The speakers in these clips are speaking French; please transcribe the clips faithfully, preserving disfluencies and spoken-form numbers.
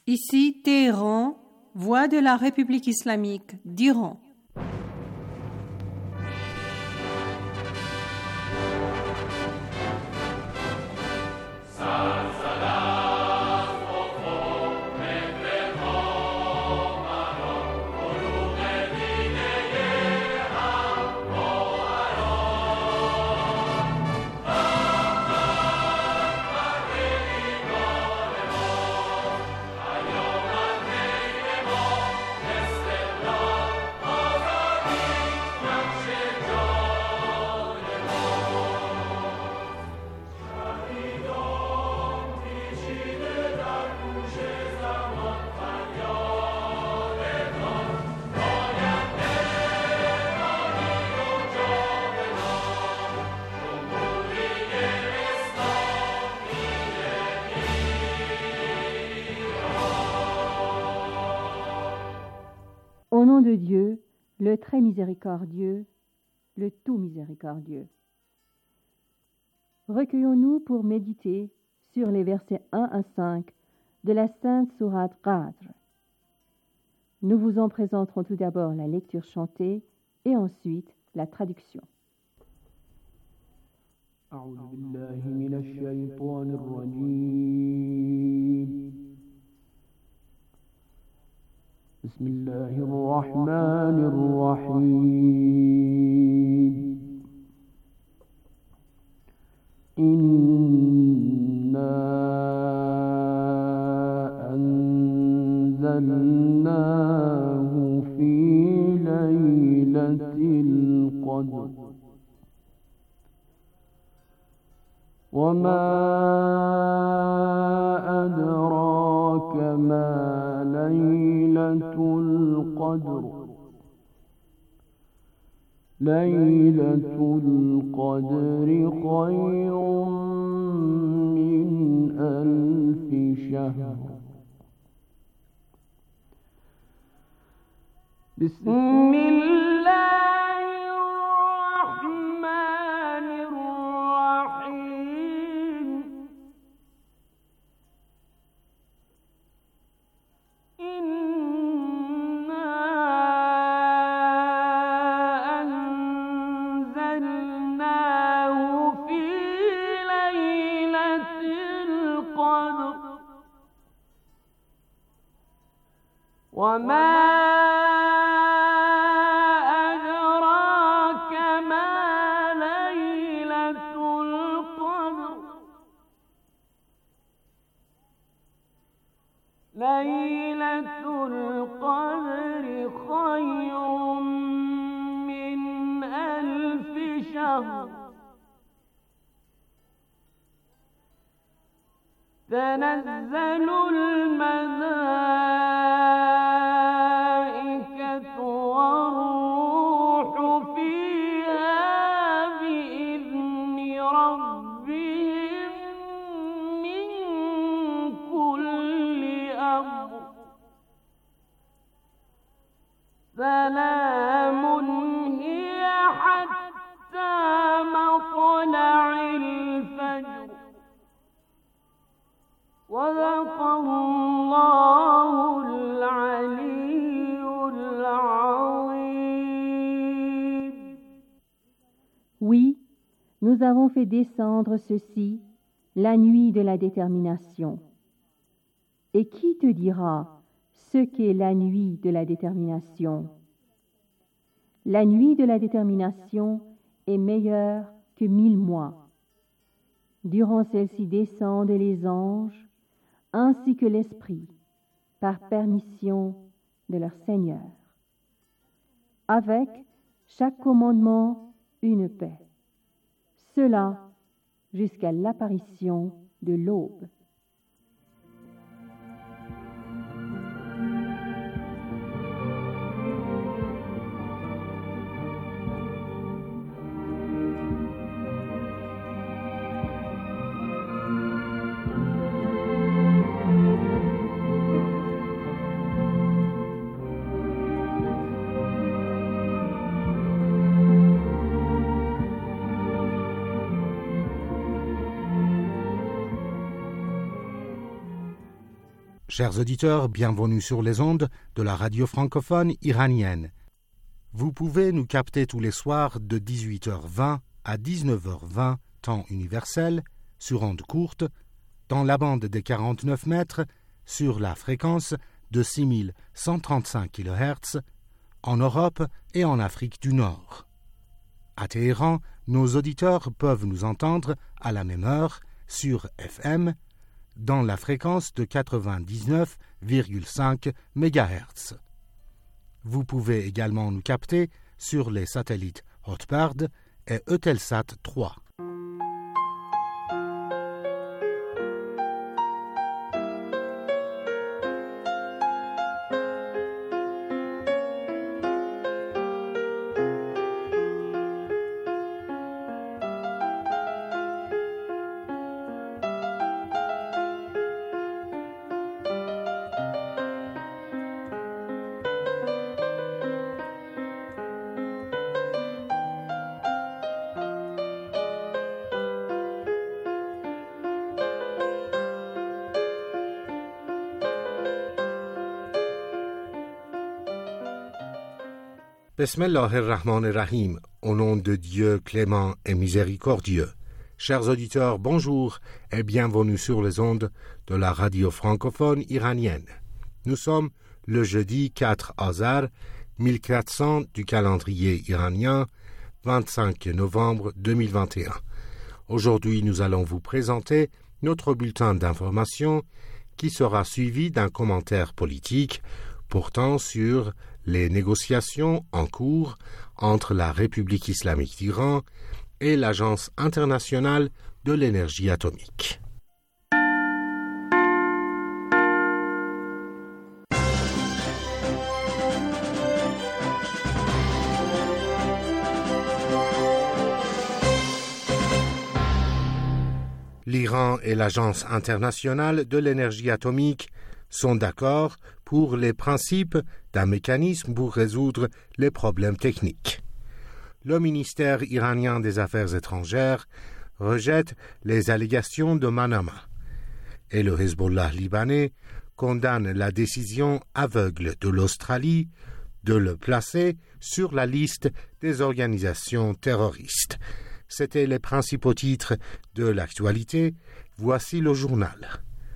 Ici Téhéran, voix de la République islamique d'Iran. Au nom de Dieu, le très miséricordieux, le tout miséricordieux. Recueillons-nous pour méditer sur les versets un à cinq de la Sainte Sourate Qadr. Nous vous en présenterons tout d'abord la lecture chantée et ensuite la traduction. أعوذ بالله من الشيطان الرجيم بسم الله الرحمن الرحيم إنا أنزلناه في ليلة القدر وما أدراك ما ليلة القدر ليلة القدر خير من ألف شهر بسم الله الرحمن الرحيم إنا أنزلناه في ليلة القدر وما أدراك ما ليلة القدر ليلة القدر خير من ألف شهر تنزل الملائكة والروح فيها بإذن ربهم من كل أمر سلام هي حتى مطلع الفجر صدق الله العلي العظيم. Oui, nous avons fait descendre ceci la nuit de la détermination. Et qui te dira ce qu'est la nuit de la détermination? La nuit de la détermination est meilleure que mille mois. Durant celle-ci descendent les anges ainsi que l'Esprit, par permission de leur Seigneur. Avec chaque commandement, une paix. Cela jusqu'à l'apparition de l'aube. Chers auditeurs, bienvenue sur les ondes de la radio francophone iranienne. Vous pouvez nous capter tous les soirs de dix-huit heures vingt à dix-neuf heures vingt, temps universel, sur ondes courtes, dans la bande des quarante-neuf mètres, sur la fréquence de six mille cent trente-cinq kilohertz, en Europe et en Afrique du Nord. À Téhéran, nos auditeurs peuvent nous entendre à la même heure sur F M, dans la fréquence de quatre-vingt-dix-neuf virgule cinq mégahertz. Vous pouvez également nous capter sur les satellites Hotbird et Eutelsat trois. Bismillahirrahmanirrahim, au nom de Dieu clément et miséricordieux. Chers auditeurs, bonjour et bienvenue sur les ondes de la radio francophone iranienne. Nous sommes le jeudi quatre Azar mille quatre cents du calendrier iranien, vingt-cinq novembre deux mille vingt et un. Aujourd'hui, nous allons vous présenter notre bulletin d'information qui sera suivi d'un commentaire politique portant sur les négociations en cours entre la République islamique d'Iran et l'Agence internationale de l'énergie atomique. L'Iran et l'Agence internationale de l'énergie atomique sont d'accord pour les principes d'un mécanisme pour résoudre les problèmes techniques. Le ministère iranien des Affaires étrangères rejette les allégations de Manama et le Hezbollah libanais condamne la décision aveugle de l'Australie de le placer sur la liste des organisations terroristes. C'étaient les principaux titres de l'actualité. Voici le journal.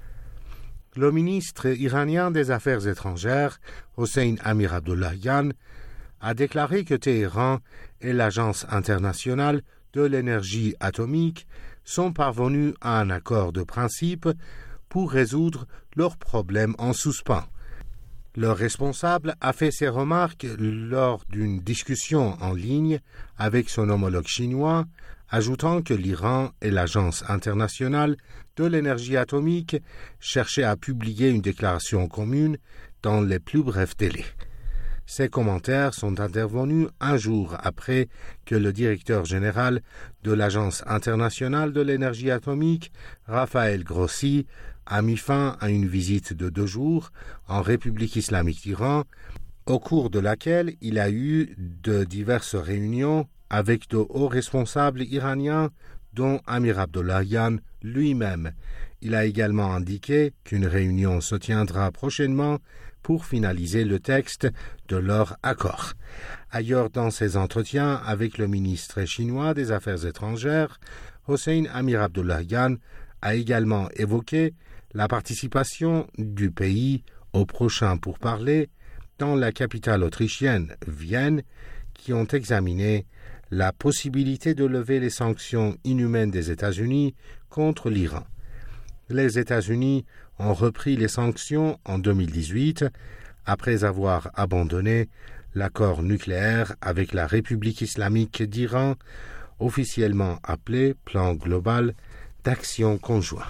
Le ministre iranien des Affaires étrangères, Hossein Amir-Abdollahian, a déclaré que Téhéran et l'Agence internationale de l'énergie atomique sont parvenus à un accord de principe pour résoudre leurs problèmes en suspens. Le responsable a fait ces remarques lors d'une discussion en ligne avec son homologue chinois, ajoutant que l'Iran et l'Agence internationale de l'énergie atomique cherchaient à publier une déclaration commune dans les plus brefs délais. Ces commentaires sont intervenus un jour après que le directeur général de l'Agence internationale de l'énergie atomique, Raphaël Grossi, a mis fin à une visite de deux jours en République islamique d'Iran, au cours de laquelle il a eu de diverses réunions avec de hauts responsables iraniens, dont Amir Abdollahian lui-même. Il a également indiqué qu'une réunion se tiendra prochainement pour finaliser le texte de leur accord. Ailleurs dans ses entretiens avec le ministre chinois des Affaires étrangères, Hossein Amir Abdollahian a également évoqué la participation du pays au prochain pourparlers dans la capitale autrichienne, Vienne, qui ont examiné la possibilité de lever les sanctions inhumaines des États-Unis contre l'Iran. Les États-Unis ont repris les sanctions en deux mille dix-huit après avoir abandonné l'accord nucléaire avec la République islamique d'Iran, officiellement appelé Plan global d'action conjoint.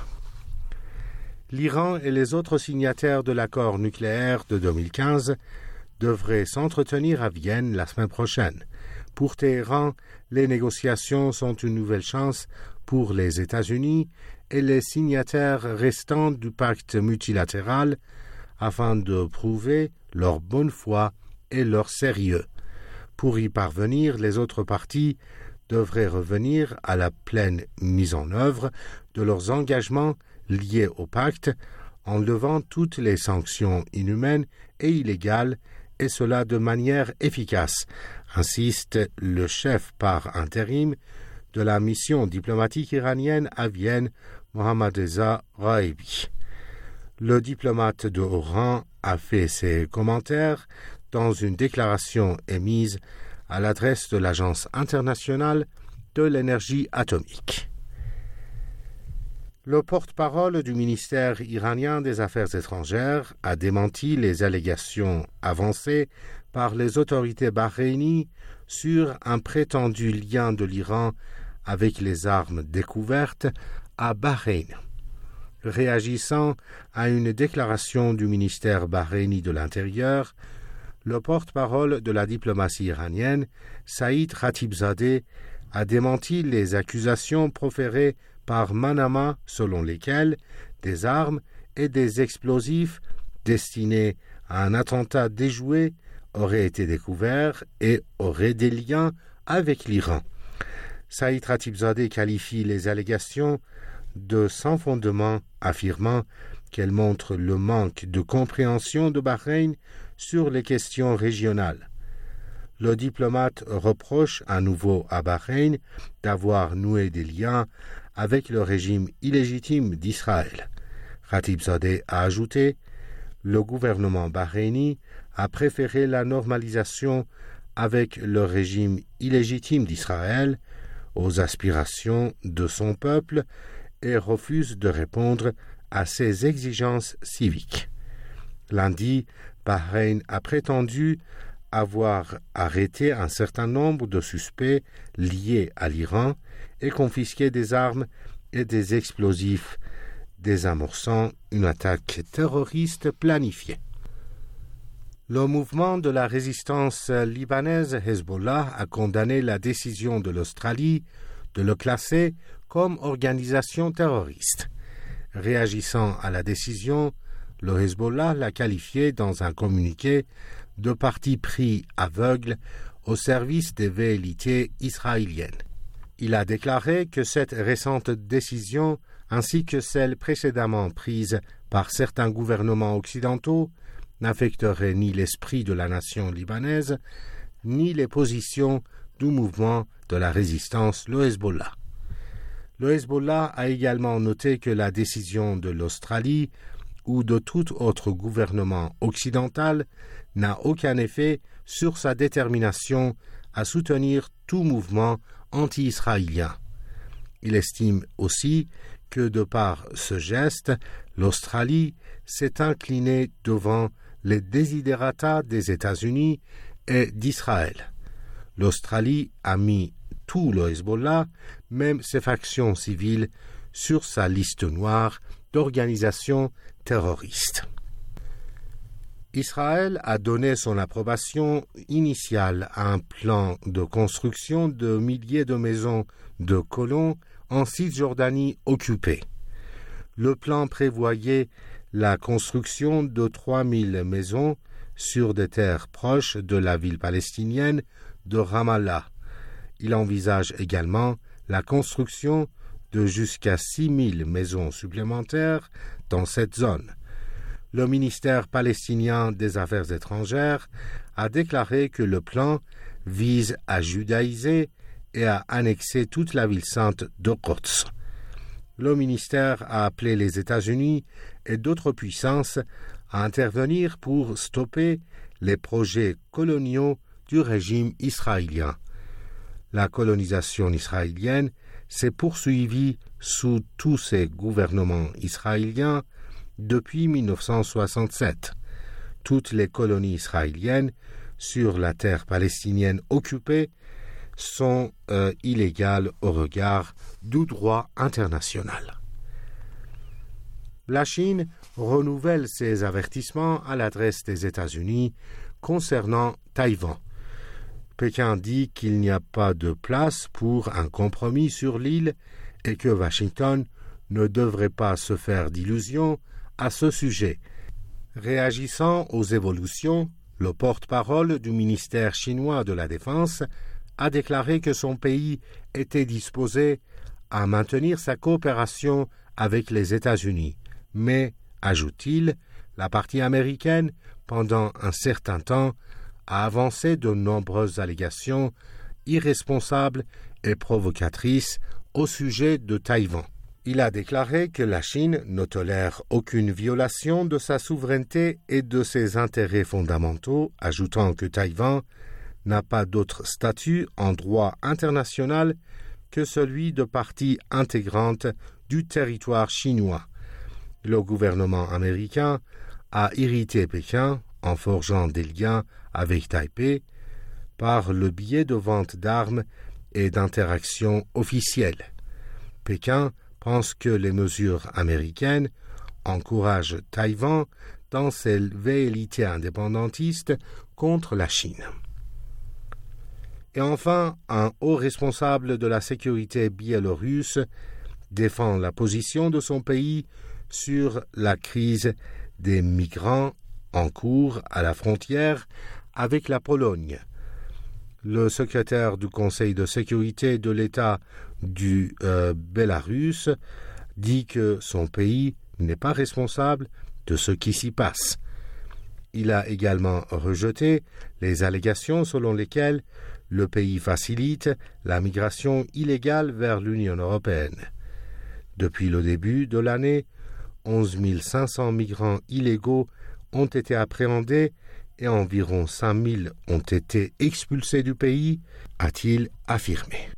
L'Iran et les autres signataires de l'accord nucléaire de deux mille quinze devraient s'entretenir à Vienne la semaine prochaine. Pour Téhéran, les négociations sont une nouvelle chance pour les États-Unis et les signataires restants du pacte multilatéral afin de prouver leur bonne foi et leur sérieux. Pour y parvenir, les autres parties devraient revenir à la pleine mise en œuvre de leurs engagements liés au pacte en levant toutes les sanctions inhumaines et illégales, et cela de manière efficace, insiste le chef par intérim de la mission diplomatique iranienne à Vienne, Mohammad Reza Raebi. Le diplomate de haut rang a fait ses commentaires dans une déclaration émise à l'adresse de l'Agence internationale de l'énergie atomique. Le porte-parole du ministère iranien des Affaires étrangères a démenti les allégations avancées par les autorités bahreïnies sur un prétendu lien de l'Iran avec les armes découvertes à Bahreïn. Réagissant à une déclaration du ministère bahreïni de l'Intérieur, le porte-parole de la diplomatie iranienne, Saïd Khatibzadeh, a démenti les accusations proférées par Manama selon lesquelles des armes et des explosifs destinés à un attentat déjoué auraient été découverts et auraient des liens avec l'Iran. Saïd Khatibzadeh qualifie les allégations de sans fondement, affirmant qu'elles montrent le manque de compréhension de Bahreïn sur les questions régionales. Le diplomate reproche à nouveau à Bahreïn d'avoir noué des liens avec le régime illégitime d'Israël. Khatibzadeh a ajouté « Le gouvernement bahreïni a préféré la normalisation avec le régime illégitime d'Israël aux aspirations de son peuple et refuse de répondre à ses exigences civiques. » Lundi, Bahreïn a prétendu avoir arrêté un certain nombre de suspects liés à l'Iran et confisqué des armes et des explosifs, désamorçant une attaque terroriste planifiée. Le mouvement de la résistance libanaise Hezbollah a condamné la décision de l'Australie de le classer comme organisation terroriste. Réagissant à la décision, le Hezbollah l'a qualifié dans un communiqué de parti pris aveugle au service des velléités israéliennes. Il a déclaré que cette récente décision, ainsi que celle précédemment prise par certains gouvernements occidentaux, n'affecterait ni l'esprit de la nation libanaise, ni les positions du mouvement de la résistance, le Hezbollah. Le Hezbollah a également noté que la décision de l'Australie ou de tout autre gouvernement occidental n'a aucun effet sur sa détermination à soutenir tout mouvement anti-israélien. Il estime aussi que de par ce geste, l'Australie s'est inclinée devant les desiderata des États-Unis et d'Israël. L'Australie a mis tout le Hezbollah, même ses factions civiles, sur sa liste noire d'organisations terroristes. Israël a donné son approbation initiale à un plan de construction de milliers de maisons de colons en Cisjordanie occupée. Le plan prévoyait la construction de trois mille maisons sur des terres proches de la ville palestinienne de Ramallah. Il envisage également la construction de jusqu'à six mille maisons supplémentaires dans cette zone. Le ministère palestinien des Affaires étrangères a déclaré que le plan vise à judaïser et à annexer toute la ville sainte de Quds. Le ministère a appelé les États-Unis et d'autres puissances à intervenir pour stopper les projets coloniaux du régime israélien. La colonisation israélienne s'est poursuivie sous tous ces gouvernements israéliens depuis mille neuf cent soixante-sept. Toutes les colonies israéliennes sur la terre palestinienne occupée sont euh, illégales au regard du droit international. La Chine renouvelle ses avertissements à l'adresse des États-Unis concernant Taïwan. Pékin dit qu'il n'y a pas de place pour un compromis sur l'île et que Washington ne devrait pas se faire d'illusions à ce sujet. Réagissant aux évolutions, le porte-parole du ministère chinois de la Défense a déclaré que son pays était disposé à maintenir sa coopération avec les États-Unis, mais Ajoute-t-il, la partie américaine, pendant un certain temps, a avancé de nombreuses allégations irresponsables et provocatrices au sujet de Taïwan. Il a déclaré que la Chine ne tolère aucune violation de sa souveraineté et de ses intérêts fondamentaux, ajoutant que Taïwan n'a pas d'autre statut en droit international que celui de partie intégrante du territoire chinois. Le gouvernement américain a irrité Pékin en forgeant des liens avec Taipei par le biais de ventes d'armes et d'interactions officielles. Pékin pense que les mesures américaines encouragent Taïwan dans ses velléités indépendantistes contre la Chine. Et enfin, un haut responsable de la sécurité biélorusse défend la position de son pays sur la crise des migrants en cours à la frontière avec la Pologne. Le secrétaire du Conseil de sécurité de l'État du euh, Bélarus dit que son pays n'est pas responsable de ce qui s'y passe. Il a également rejeté les allégations selon lesquelles le pays facilite la migration illégale vers l'Union européenne. Depuis le début de l'année, onze mille cinq cents migrants illégaux ont été appréhendés et environ cinq mille ont été expulsés du pays, a-t-il affirmé.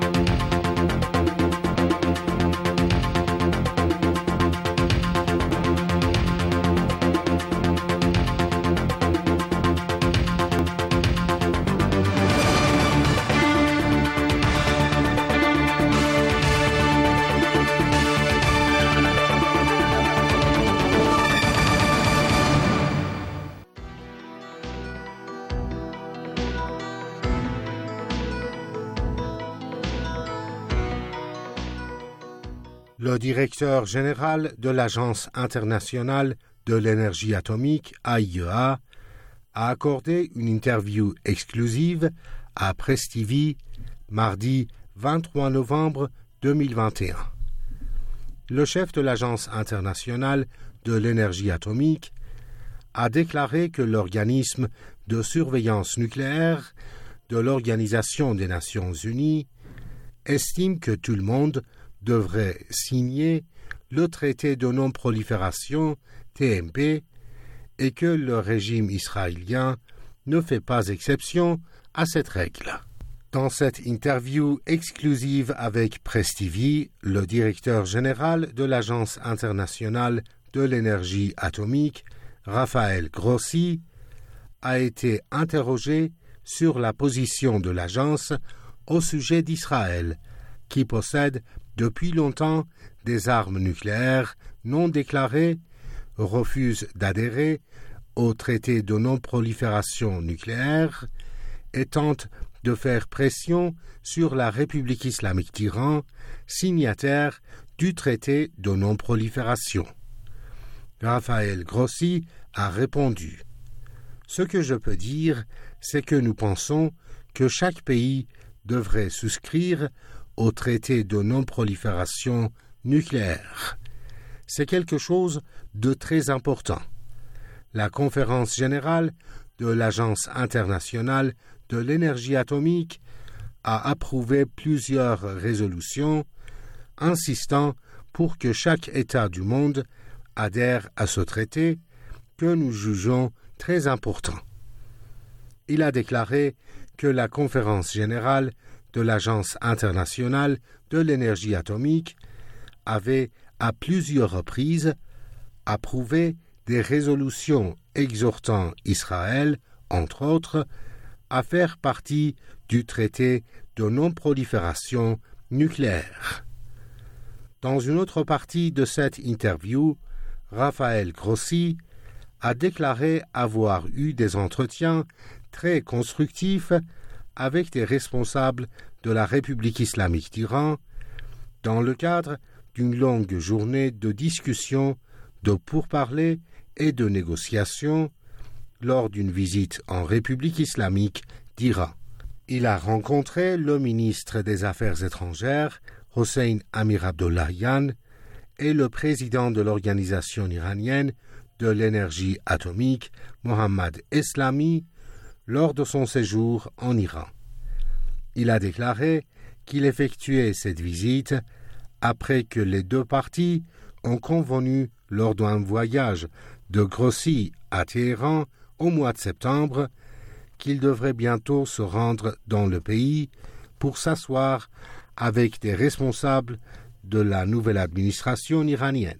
Le directeur général de l'Agence internationale de l'énergie atomique, A I E A, a accordé une interview exclusive à Press T V mardi vingt-trois novembre deux mille vingt et un. Le chef de l'Agence internationale de l'énergie atomique a déclaré que l'organisme de surveillance nucléaire de l'Organisation des Nations Unies estime que tout le monde devrait signer le traité de non-prolifération T M P et que le régime israélien ne fait pas exception à cette règle. Dans cette interview exclusive avec Press T V, le directeur général de l'Agence internationale de l'énergie atomique, Raphaël Grossi, a été interrogé sur la position de l'agence au sujet d'Israël, qui possède depuis longtemps des armes nucléaires non déclarées, refuse d'adhérer au traité de non-prolifération nucléaire et tente de faire pression sur la République islamique d'Iran, signataire du traité de non-prolifération. Raphaël Grossi a répondu « Ce que je peux dire, c'est que nous pensons que chaque pays devrait souscrire au traité de non-prolifération nucléaire. C'est quelque chose de très important. La conférence générale de l'Agence internationale de l'énergie atomique a approuvé plusieurs résolutions insistant pour que chaque État du monde adhère à ce traité que nous jugeons très important. Il a déclaré que la conférence générale de l'Agence internationale de l'énergie atomique avait à plusieurs reprises approuvé des résolutions exhortant Israël, entre autres, à faire partie du traité de non-prolifération nucléaire. Dans une autre partie de cette interview, Raphaël Grossi a déclaré avoir eu des entretiens très constructifs avec des responsables de la République islamique d'Iran dans le cadre d'une longue journée de discussions, de pourparlers et de négociations lors d'une visite en République islamique d'Iran. Il a rencontré le ministre des Affaires étrangères, Hossein Amir Abdollahian, et le président de l'organisation iranienne de l'énergie atomique, Mohammad Eslami, lors de son séjour en Iran. Il a déclaré qu'il effectuait cette visite après que les deux parties ont convenu lors d'un voyage de Grossi à Téhéran au mois de septembre qu'il devrait bientôt se rendre dans le pays pour s'asseoir avec des responsables de la nouvelle administration iranienne.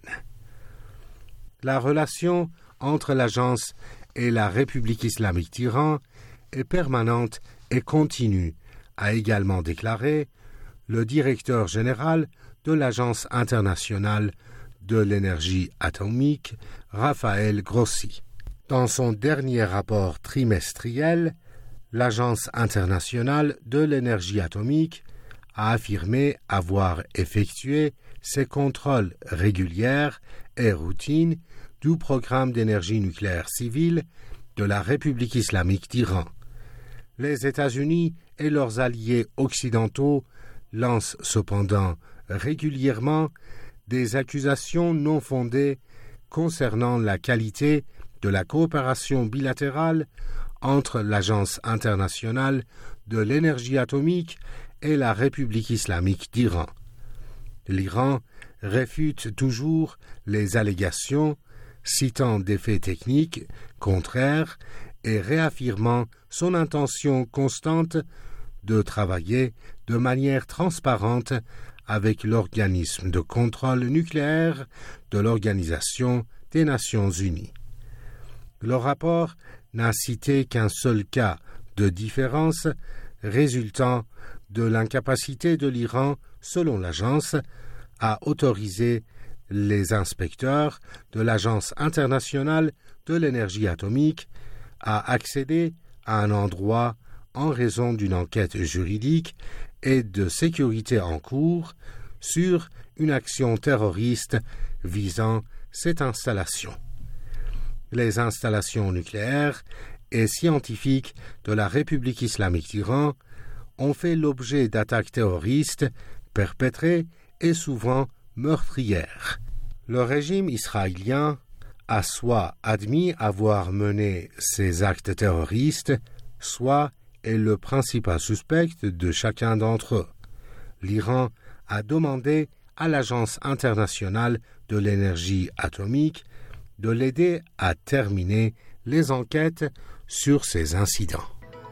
La relation entre l'agence et la République islamique d'Iran est permanente et continue, a également déclaré le directeur général de l'Agence internationale de l'énergie atomique, Raphaël Grossi. Dans son dernier rapport trimestriel, l'Agence internationale de l'énergie atomique a affirmé avoir effectué ses contrôles réguliers et routines du programme d'énergie nucléaire civile de la République islamique d'Iran. Les États-Unis et leurs alliés occidentaux lancent cependant régulièrement des accusations non fondées concernant la qualité de la coopération bilatérale entre l'Agence internationale de l'énergie atomique et la République islamique d'Iran. L'Iran réfute toujours les allégations, citant des faits techniques contraires et réaffirmant son intention constante de travailler de manière transparente avec l'organisme de contrôle nucléaire de l'Organisation des Nations Unies. Le rapport n'a cité qu'un seul cas de différence résultant de l'incapacité de l'Iran, selon l'agence, à autoriser les inspecteurs de l'Agence internationale de l'énergie atomique à accéder à un endroit en raison d'une enquête juridique et de sécurité en cours sur une action terroriste visant cette installation. Les installations nucléaires et scientifiques de la République islamique d'Iran ont fait l'objet d'attaques terroristes perpétrées et souvent meurtrières. Le régime israélien a soit admis avoir mené ces actes terroristes, soit est le principal suspect de chacun d'entre eux. L'Iran a demandé à l'Agence internationale de l'énergie atomique de l'aider à terminer les enquêtes sur ces incidents.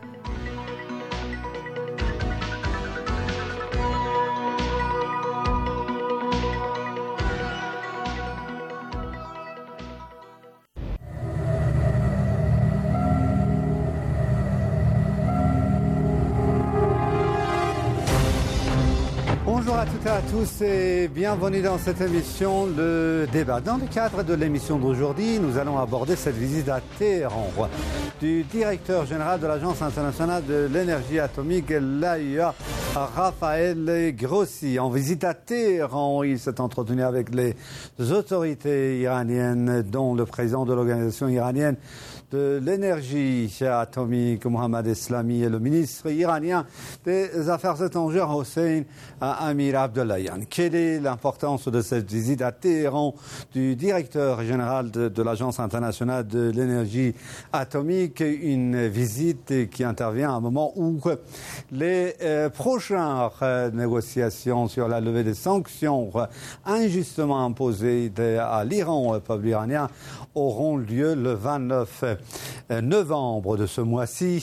Bonjour à toutes et à tous et bienvenue dans cette émission Le Débat. Dans le cadre de l'émission d'aujourd'hui, nous allons aborder cette visite à Téhéran du directeur général de l'Agence internationale de l'énergie atomique, l'A I A, Raphaël Grossi. En visite à Téhéran, il s'est entretenu avec les autorités iraniennes, dont le président de l'organisation iranienne de l'énergie atomique, Mohammad Eslami, et le ministre iranien des Affaires étrangères, Hossein Amir Abdollahian. Quelle est l'importance de cette visite à Téhéran du directeur général de, de l'Agence internationale de l'énergie atomique? Une visite qui intervient à un moment où les euh, prochaines euh, négociations sur la levée des sanctions euh, injustement imposées de, à l'Iran, au peuple iranien, auront lieu le vingt-neuf novembre de ce mois-ci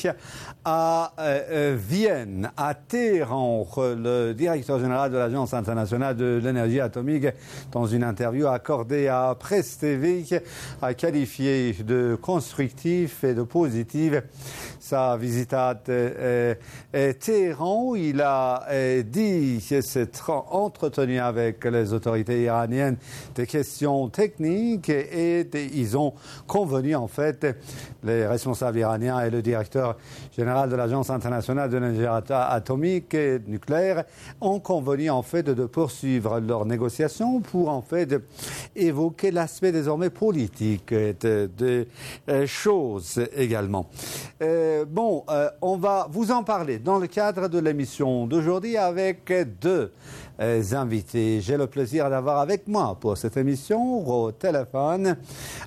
à euh, Vienne, à Téhéran. Le directeur général de l'Agence internationale de l'énergie atomique, dans une interview accordée à Presse T V, a qualifié de constructif et de positif sa visite à euh, euh, Téhéran. Il a euh, dit qu'il s'est entretenu avec les autorités iraniennes des questions techniques et, et ils ont convenu, en fait, les responsables iraniens et le directeur général de l'Agence internationale de l'énergie atomique et nucléaire ont convenu, en fait, de poursuivre leurs négociations pour, en fait, évoquer l'aspect désormais politique de, de euh, choses également. Euh, bon, euh, on va vous en parler dans le cadre de l'émission d'aujourd'hui avec deux euh, invités. J'ai le plaisir d'avoir avec moi pour cette émission au téléphone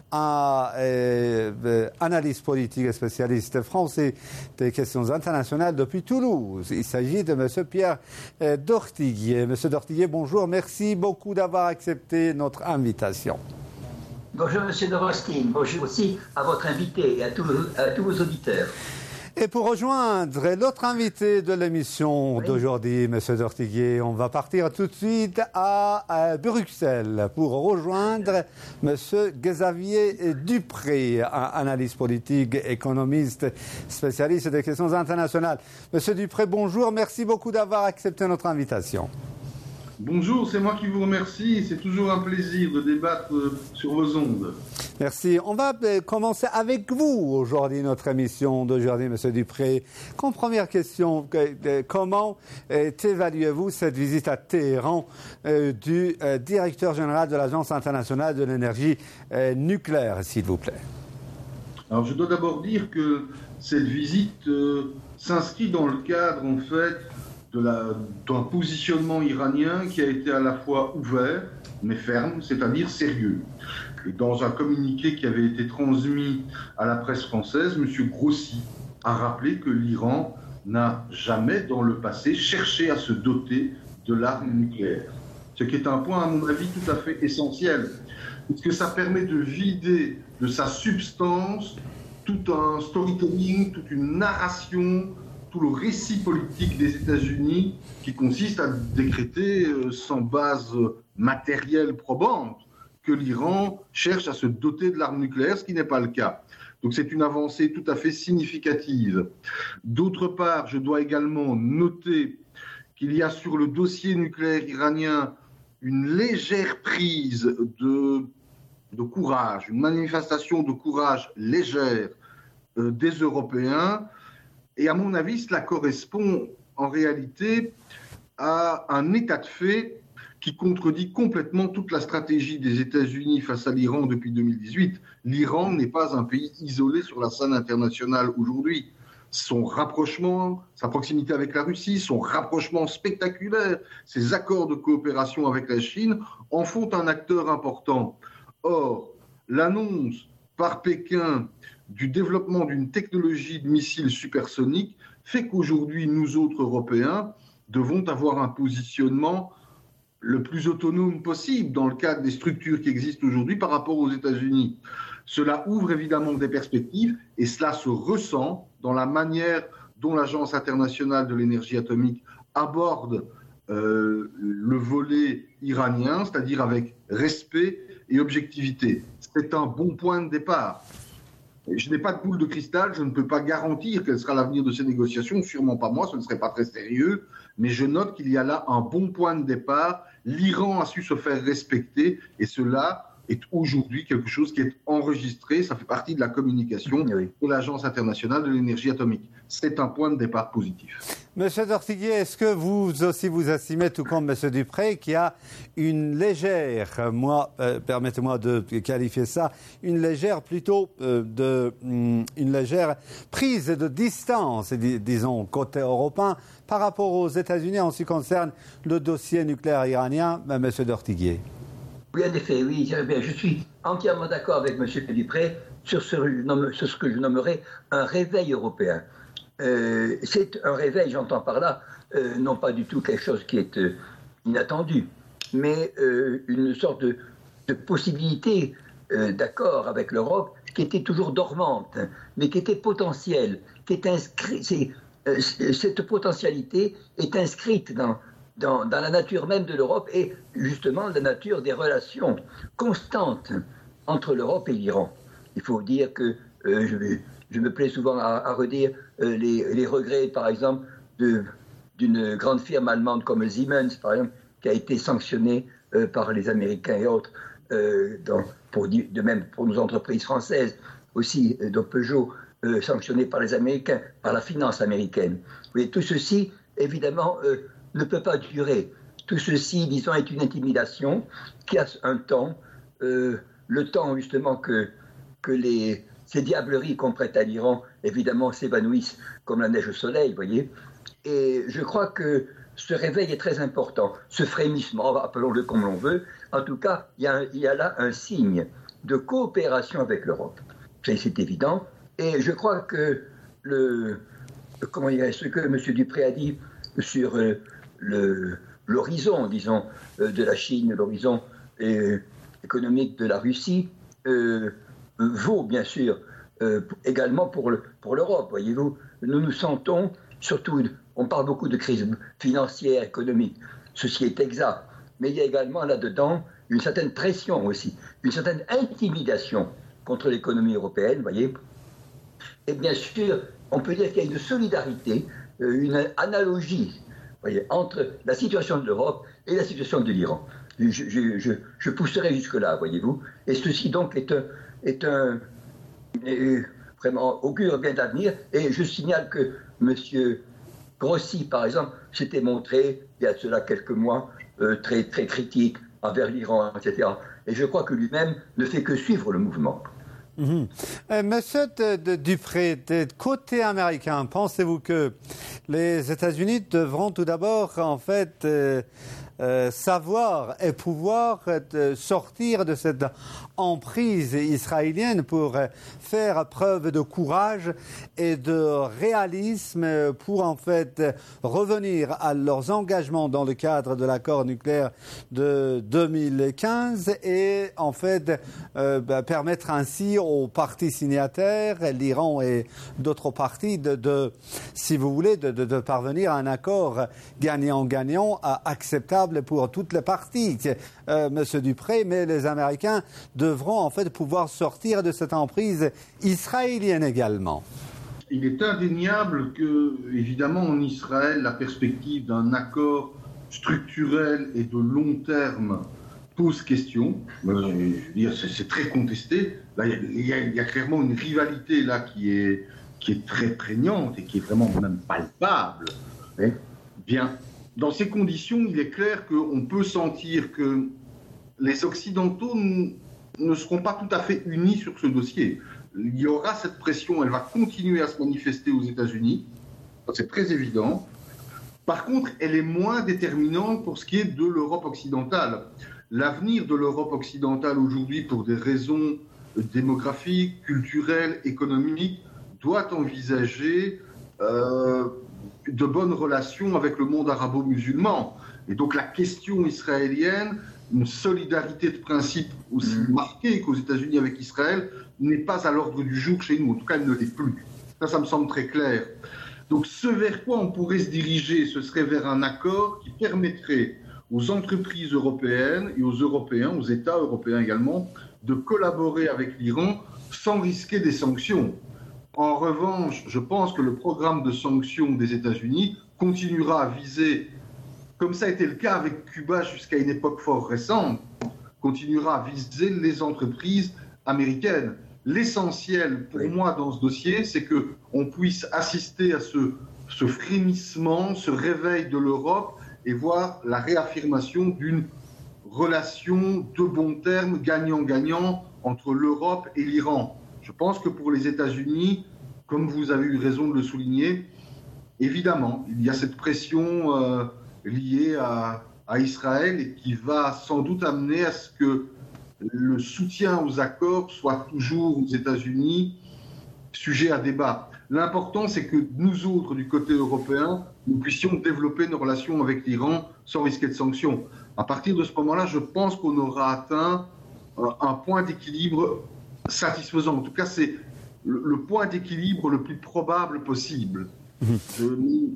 un euh, euh, analyste politique et spécialiste français des questions internationales depuis Toulouse. Il s'agit de M. Pierre euh, Dortiguier. M. Dortiguier, bonjour. Merci beaucoup d'avoir accepté notre invitation. Bonjour M. Dorostin, bonjour aussi à votre invité et à tous, à tous vos auditeurs. Et pour rejoindre l'autre invité de l'émission oui. d'aujourd'hui, M. Dortiguier, on va partir tout de suite à, à Bruxelles pour rejoindre M. Xavier Dupré, un analyste politique, économiste, spécialiste des questions internationales. M. Dupré, bonjour, merci beaucoup d'avoir accepté notre invitation. Bonjour, c'est moi qui vous remercie. C'est toujours un plaisir de débattre sur vos ondes. Merci. On va commencer avec vous aujourd'hui, notre émission d'aujourd'hui, M. Dupré. Comme première question, comment évaluez-vous cette visite à Téhéran du directeur général de l'Agence internationale de l'énergie nucléaire, s'il vous plaît? Alors, je dois d'abord dire que cette visite euh, s'inscrit dans le cadre, en fait, de la, d'un positionnement iranien qui a été à la fois ouvert, mais ferme, c'est-à-dire sérieux. Et dans un communiqué qui avait été transmis à la presse française, M. Grossi a rappelé que l'Iran n'a jamais, dans le passé, cherché à se doter de l'arme nucléaire. Ce qui est un point, à mon avis, tout à fait essentiel, puisque ça permet de vider de sa substance tout un storytelling, toute une narration, tout le récit politique des États-Unis qui consiste à décréter euh, sans base matérielle probante que l'Iran cherche à se doter de l'arme nucléaire, ce qui n'est pas le cas. Donc c'est une avancée tout à fait significative. D'autre part, je dois également noter qu'il y a sur le dossier nucléaire iranien une légère prise de, de courage, une manifestation de courage légère euh, des Européens. Et à mon avis, cela correspond en réalité à un état de fait qui contredit complètement toute la stratégie des États-Unis face à l'Iran depuis deux mille dix-huit. L'Iran n'est pas un pays isolé sur la scène internationale aujourd'hui. Son rapprochement, sa proximité avec la Russie, son rapprochement spectaculaire, ses accords de coopération avec la Chine en font un acteur important. Or, l'annonce par Pékin du développement d'une technologie de missiles supersoniques fait qu'aujourd'hui, nous autres Européens devons avoir un positionnement le plus autonome possible dans le cadre des structures qui existent aujourd'hui par rapport aux États-Unis. Cela ouvre évidemment des perspectives et cela se ressent dans la manière dont l'Agence internationale de l'énergie atomique aborde euh, le volet iranien, c'est-à-dire avec respect et objectivité. C'est un bon point de départ. Je n'ai pas de boule de cristal, je ne peux pas garantir quel sera l'avenir de ces négociations, sûrement pas moi, ce ne serait pas très sérieux, mais je note qu'il y a là un bon point de départ. L'Iran a su se faire respecter et cela est aujourd'hui quelque chose qui est enregistré, ça fait partie de la communication oui. de l'Agence internationale de l'énergie atomique. C'est un point de départ positif. Monsieur Dortiguier, est-ce que vous aussi vous estimez, tout comme Monsieur Dupré, qu'il y a une légère, moi, euh, permettez-moi de qualifier ça, une légère plutôt euh, de, hum, une légère prise de distance, dis, disons, côté européen, par rapport aux États-Unis en ce qui concerne le dossier nucléaire iranien, ben, Monsieur Dortiguier? Oui, en effet, oui, je suis entièrement d'accord avec M. Dupré sur ce, sur ce que je nommerais un réveil européen. Euh, c'est un réveil, j'entends par là, euh, non pas du tout quelque chose qui est euh, inattendu, mais euh, une sorte de, de possibilité euh, d'accord avec l'Europe qui était toujours dormante, mais qui était potentielle, qui est inscrite. C'est, euh, cette potentialité est inscrite dans Dans, dans la nature même de l'Europe et justement la nature des relations constantes entre l'Europe et l'Iran. Il faut dire que euh, je, je me plais souvent à, à redire euh, les, les regrets, par exemple, de, d'une grande firme allemande comme Siemens, par exemple, qui a été sanctionnée euh, par les Américains et autres, euh, dans, pour, de même pour nos entreprises françaises aussi, euh, donc Peugeot, euh, sanctionnées par les Américains, par la finance américaine. Oui, tout ceci, évidemment, euh, ne peut pas durer. Tout ceci, disons, est une intimidation qui a un temps, euh, le temps justement que, que les, ces diableries qu'on prête à l'Iran, évidemment, s'évanouissent comme la neige au soleil, vous voyez. Et je crois que ce réveil est très important, ce frémissement, appelons-le comme l'on veut. En tout cas, il y a, un, il y a là un signe de coopération avec l'Europe. C'est, c'est évident. Et je crois que le, comment dire, ce que M. Dupré a dit sur euh, le, l'horizon, disons, euh, de la Chine, l'horizon euh, économique de la Russie, euh, vaut bien sûr euh, également pour, le, pour l'Europe. Voyez-vous, nous nous sentons, surtout, on parle beaucoup de crise financière, économique, ceci est exact, mais il y a également là-dedans une certaine pression aussi, une certaine intimidation contre l'économie européenne, voyez. Et bien sûr, on peut dire qu'il y a une solidarité, une analogie, voyez, entre la situation de l'Europe et la situation de l'Iran. Je, je, je, je pousserai jusque-là, voyez-vous. Et ceci donc est un, est un est vraiment augure bien d'avenir. Et je signale que M. Grossi, par exemple, s'était montré, il y a de cela quelques mois, euh, très, très critique envers l'Iran, et cetera. Et je crois que lui-même ne fait que suivre le mouvement. Mmh. Euh, Monsieur de, de Dupré, de côté américain, pensez-vous que les États-Unis devront tout d'abord, en fait, euh, euh, savoir et pouvoir euh, sortir de cette emprise israélienne pour euh, faire preuve de courage et de réalisme pour, en fait, revenir à leurs engagements dans le cadre de l'accord nucléaire de deux mille quinze et, en fait, euh, bah, permettre ainsi aux partis signataires, l'Iran et d'autres partis, de, de, si vous voulez, de, de, de parvenir à un accord gagnant-gagnant acceptable pour toutes les parties. Euh, Monsieur Dupré, mais les Américains devront en fait pouvoir sortir de cette emprise israélienne également. Il est indéniable que, évidemment, en Israël, la perspective d'un accord structurel et de long terme pose question. Je veux dire, c'est, c'est très contesté. Là, il y, a, il y a clairement une rivalité là qui est, qui est très prégnante et qui est vraiment même palpable. Et bien, dans ces conditions, il est clair qu'on peut sentir que les Occidentaux n- ne seront pas tout à fait unis sur ce dossier. Il y aura cette pression, elle va continuer à se manifester aux États-Unis. C'est très évident. Par contre, elle est moins déterminante pour ce qui est de l'Europe occidentale. L'avenir de l'Europe occidentale aujourd'hui, pour des raisons démographiques, culturelles, économiques, doit envisager euh, de bonnes relations avec le monde arabo-musulman. Et donc la question israélienne, une solidarité de principe aussi mmh. marquée qu'aux États-Unis avec Israël, n'est pas à l'ordre du jour chez nous. En tout cas, elle ne l'est plus. Ça, ça me semble très clair. Donc ce vers quoi on pourrait se diriger, ce serait vers un accord qui permettrait aux entreprises européennes et aux Européens, aux États européens également, de collaborer avec l'Iran sans risquer des sanctions. En revanche, je pense que le programme de sanctions des États-Unis continuera à viser, comme ça a été le cas avec Cuba jusqu'à une époque fort récente, continuera à viser les entreprises américaines. L'essentiel pour moi dans ce dossier, c'est qu'on puisse assister à ce, ce frémissement, ce réveil de l'Europe et voir la réaffirmation d'une relation de bon terme, gagnant-gagnant, entre l'Europe et l'Iran. Je pense que pour les États-Unis, comme vous avez eu raison de le souligner, évidemment, il y a cette pression euh, liée à, à Israël et qui va sans doute amener à ce que le soutien aux accords soit toujours aux États-Unis sujet à débat. L'important, c'est que nous autres, du côté européen, nous puissions développer nos relations avec l'Iran sans risquer de sanctions. À partir de ce moment-là, je pense qu'on aura atteint un point d'équilibre satisfaisant. En tout cas, c'est le, le point d'équilibre le plus probable possible. Mmh. Je,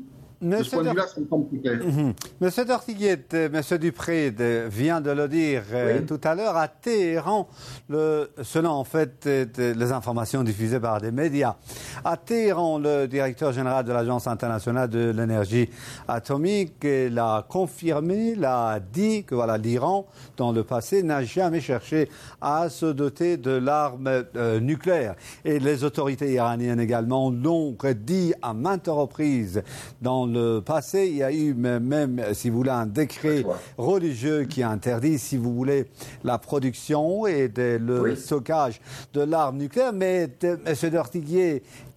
de ce point de vue-là, ça me semble plus clair. Mmh. Monsieur Dortiguet, Monsieur Dupré de, vient de le dire oui. euh, tout à l'heure, à Téhéran, le, selon en fait de, les informations diffusées par des médias, à Téhéran, le directeur général de l'Agence internationale de l'énergie atomique l'a confirmé, l'a dit que voilà, l'Iran, dans le passé, n'a jamais cherché à se doter de l'arme euh, nucléaire. Et les autorités iraniennes également l'ont dit à maintes reprises dans le passé. Il y a eu même, si vous voulez, un décret religieux qui interdit, si vous voulez, la production et de, le oui. stockage de l'arme nucléaire. Mais, M. Dortiguet,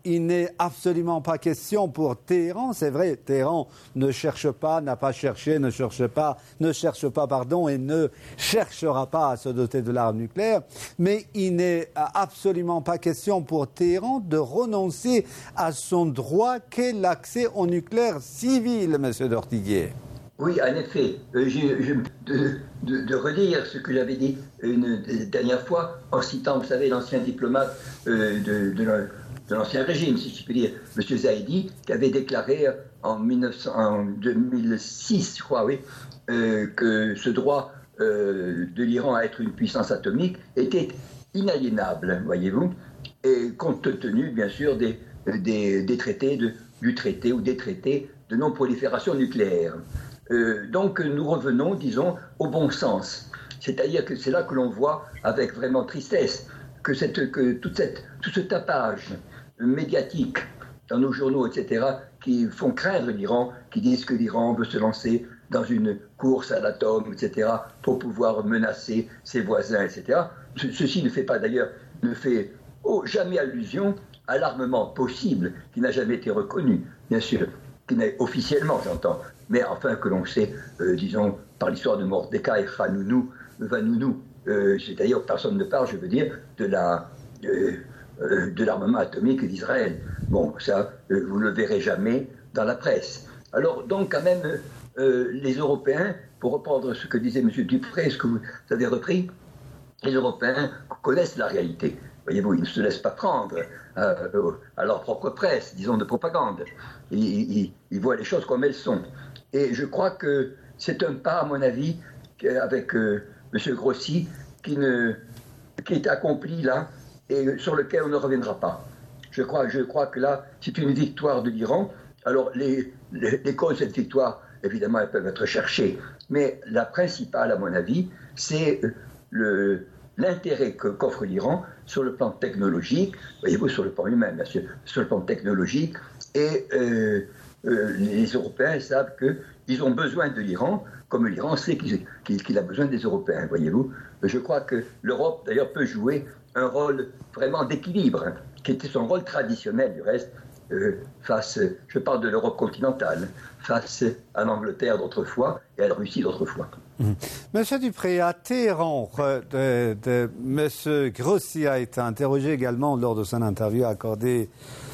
il n'est absolument pas question pour Téhéran, c'est vrai, Téhéran ne cherche pas, n'a pas cherché, ne cherche pas, ne cherche pas, pardon, et ne cherchera pas à se doter de l'arme nucléaire, mais il n'est absolument pas question pour Téhéran de renoncer à son droit qu'est l'accès au nucléaire civil, M. d'Ortiguier. Oui, en effet, euh, je, je, de, de, de redire ce que j'avais dit une dernière fois, en citant, vous savez, l'ancien diplomate euh, de, de, de l'ancien régime, si je puis dire, M. Zaidi, qui avait déclaré en, mille neuf cents, en deux mille six, je crois, oui, euh, que ce droit euh, de l'Iran à être une puissance atomique était inaliénable, voyez-vous, et compte tenu, bien sûr, des, des, des traités, de, du traité ou des traités de non-prolifération nucléaire. Euh, donc nous revenons, disons, au bon sens. C'est-à-dire que c'est là que l'on voit avec vraiment tristesse que, cette, que toute cette, tout ce tapage médiatique dans nos journaux, et cetera, qui font craindre l'Iran, qui disent que l'Iran veut se lancer dans une course à l'atome, et cetera, pour pouvoir menacer ses voisins, et cetera. Ce, ceci ne fait pas d'ailleurs, ne fait oh, jamais allusion à l'armement possible qui n'a jamais été reconnu, bien sûr, qui n'est officiellement, j'entends, mais enfin que l'on sait, euh, disons, par l'histoire de Mordecai Vanunu, Vanunu euh, c'est-à-dire personne ne parle, je veux dire, de la euh, euh, de l'armement atomique d'Israël. Bon, ça, euh, vous ne le verrez jamais dans la presse. Alors, donc, quand même, euh, les Européens, pour reprendre ce que disait M. Dupré, ce que vous avez repris, les Européens connaissent la réalité. Voyez-vous, ils ne se laissent pas prendre à, à leur propre presse, disons, de propagande. Ils, ils, ils voient les choses comme elles sont. Et je crois que c'est un pas, à mon avis, avec euh, M. Grossi, qui, ne, qui est accompli là, et sur lequel on ne reviendra pas. Je crois, je crois que là, c'est une victoire de l'Iran. Alors, les, les, les causes de cette victoire, évidemment, elles peuvent être cherchées. Mais la principale, à mon avis, c'est le... l'intérêt que, qu'offre l'Iran sur le plan technologique, voyez-vous, sur le plan humain, bien sûr, sur le plan technologique, et euh, euh, les Européens savent qu'ils ont besoin de l'Iran, comme l'Iran sait qu'il, qu'il, qu'il a besoin des Européens, voyez-vous. Je crois que l'Europe, d'ailleurs, peut jouer un rôle vraiment d'équilibre, hein, qui était son rôle traditionnel, du reste, euh, face, je parle de l'Europe continentale, face à l'Angleterre d'autrefois et à la Russie d'autrefois. Mmh. Monsieur Dupré, à Téhéran, de, de, Monsieur Grossi a été interrogé également lors de son interview accordée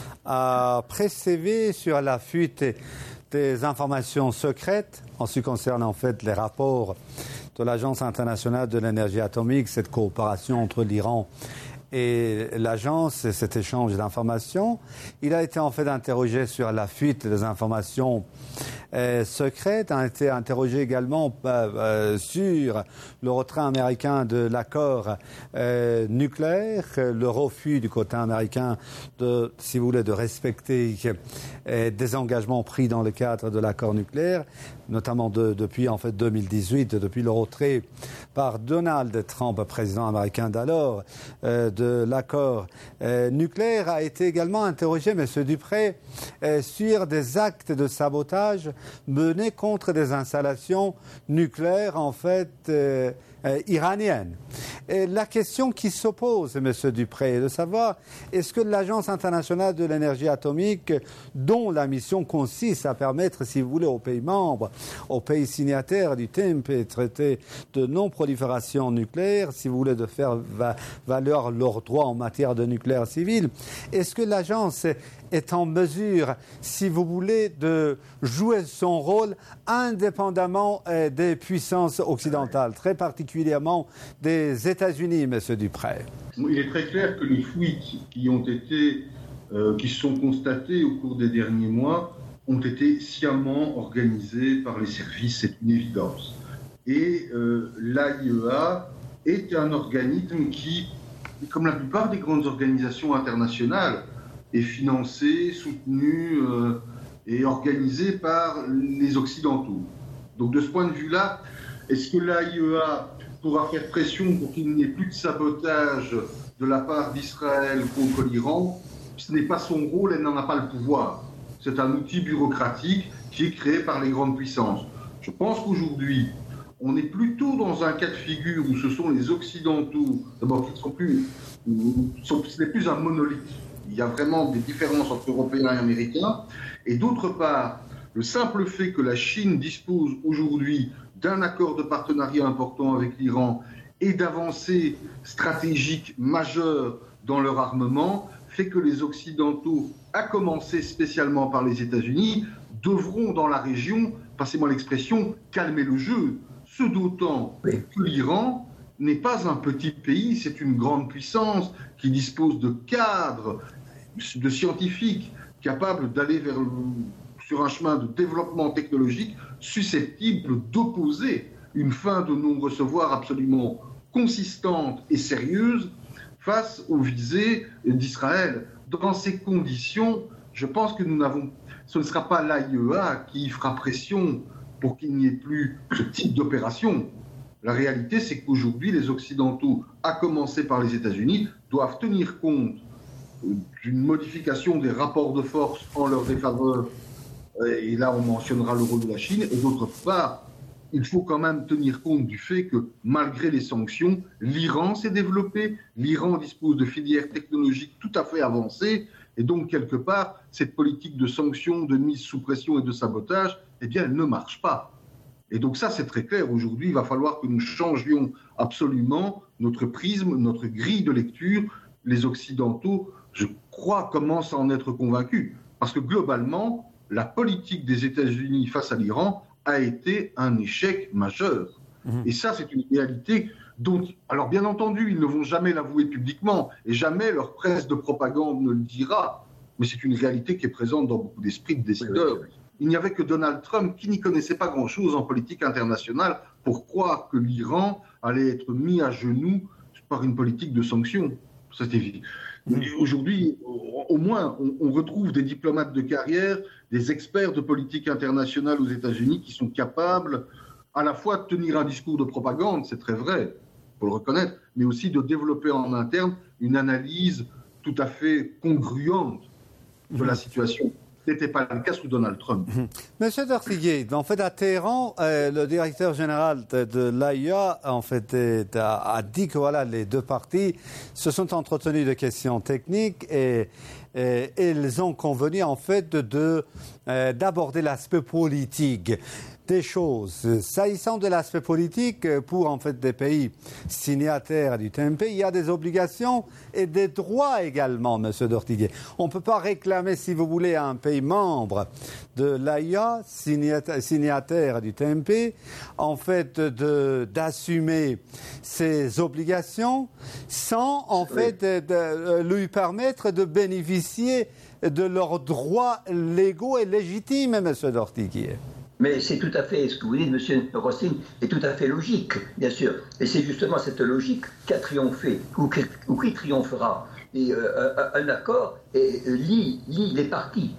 à Presse T V sur la fuite des informations secrètes en ce qui concerne en fait les rapports de l'Agence internationale de l'énergie atomique, cette coopération entre l'Iran et l'agence, cet échange d'informations. Il a été en fait interrogé sur la fuite des informations euh, secrètes, a été interrogé également euh, euh, sur le retrait américain de l'accord euh, nucléaire, le refus du côté américain de, si vous voulez, de respecter euh, des engagements pris dans le cadre de l'accord nucléaire, notamment de, depuis en fait deux mille dix-huit, depuis le retrait par Donald Trump, président américain d'alors, euh, de l'accord euh, nucléaire. A été également interrogé, M. Dupré, euh, sur des actes de sabotage menés contre des installations nucléaires, en fait, euh, euh, iraniennes. Et la question qui s'oppose, M. Dupré, est de savoir est-ce que l'Agence internationale de l'énergie atomique, dont la mission consiste à permettre, si vous voulez, aux pays membres, aux pays signataires du T N P, traité de non-prolifération nucléaire, si vous voulez, de faire va- valoir leurs droits en matière de nucléaire civil, est-ce que l'agence est en mesure, si vous voulez, de jouer son rôle indépendamment euh, des puissances occidentales, très particulièrement des États-Unis, M. Dupré? Il est très clair que les fuites qui ont été, euh, qui sont constatées au cours des derniers mois ont été sciemment organisées par les services, c'est une évidence. Et euh, l'A I E A est un organisme qui, comme la plupart des grandes organisations internationales, est financé, soutenu euh, et organisé par les Occidentaux. Donc de ce point de vue-là, est-ce que l'A I E A pourra faire pression pour qu'il n'y ait plus de sabotage de la part d'Israël contre l'Iran? Ce n'est pas son rôle, elle n'en a pas le pouvoir. C'est un outil bureaucratique qui est créé par les grandes puissances. Je pense qu'aujourd'hui, on est plutôt dans un cas de figure où ce sont les Occidentaux, d'abord qui ne sont plus, sont, ce n'est plus un monolithe. il y a vraiment des différences entre Européens et Américains. Et d'autre part, le simple fait que la Chine dispose aujourd'hui d'un accord de partenariat important avec l'Iran et d'avancées stratégiques majeures dans leur armement fait que les Occidentaux, à commencer spécialement par les États-Unis, devront dans la région, passez-moi l'expression, calmer le jeu. Ce d'autant que l'Iran n'est pas un petit pays, c'est une grande puissance qui dispose de cadres, de scientifiques capables d'aller vers le, sur un chemin de développement technologique susceptible d'opposer une fin de non-recevoir absolument consistante et sérieuse face aux visées d'Israël. Dans ces conditions, je pense que nous n'avons, ce ne sera pas l'A I E A qui fera pression pour qu'il n'y ait plus ce type d'opération. La réalité, c'est qu'aujourd'hui, les Occidentaux, à commencer par les États-Unis, doivent tenir compte d'une modification des rapports de force en leur défaveur. Et là, on mentionnera le rôle de la Chine. Et d'autre part, il faut quand même tenir compte du fait que, malgré les sanctions, l'Iran s'est développé, l'Iran dispose de filières technologiques tout à fait avancées, et donc, quelque part, cette politique de sanctions, de mise sous pression et de sabotage, eh bien, elle ne marche pas. Et donc ça, c'est très clair. Aujourd'hui, il va falloir que nous changions absolument notre prisme, notre grille de lecture. Les Occidentaux, je crois, commencent à en être convaincus. Parce que globalement, la politique des États-Unis face à l'Iran a été un échec majeur. Mmh. Et ça, c'est une réalité dont, alors bien entendu, ils ne vont jamais l'avouer publiquement, et jamais leur presse de propagande ne le dira, mais c'est une réalité qui est présente dans beaucoup d'esprits de décideurs. Oui, oui, oui. Il n'y avait que Donald Trump, qui n'y connaissait pas grand-chose en politique internationale, pour croire que l'Iran allait être mis à genoux par une politique de sanctions. C'est évident. Mmh. Aujourd'hui, au moins, on, on retrouve des diplomates de carrière, des experts de politique internationale aux États-Unis qui sont capables à la fois de tenir un discours de propagande, c'est très vrai, il faut le reconnaître, mais aussi de développer en interne une analyse tout à fait congruente de mmh. la situation. Ce n'était pas le cas sous Donald Trump. Mmh. Monsieur d'Ortiguier, en fait, à Téhéran, euh, le directeur général de, de l'A I A en fait, est, a, a dit que voilà, les deux parties se sont entretenues de questions techniques et, et, et ils ont convenu en fait de, de, euh, d'aborder l'aspect politique des choses. S'agissant de l'aspect politique, pour en fait des pays signataires du T M P, il y a des obligations et des droits également, Monsieur d'Ortiguier. On ne peut pas réclamer, si vous voulez, à un pays membre de l'A I A, signataire du T M P, en fait, de, d'assumer ses obligations sans, en fait, de, de lui permettre de bénéficier de leurs droits légaux et légitimes, Monsieur d'Ortiguier. Mais c'est tout à fait, ce que vous dites, M. Rostin, est tout à fait logique, bien sûr. Et c'est justement cette logique qui a triomphé, ou qui, ou qui triomphera. Et euh, un accord et, euh, lie, lie les parties.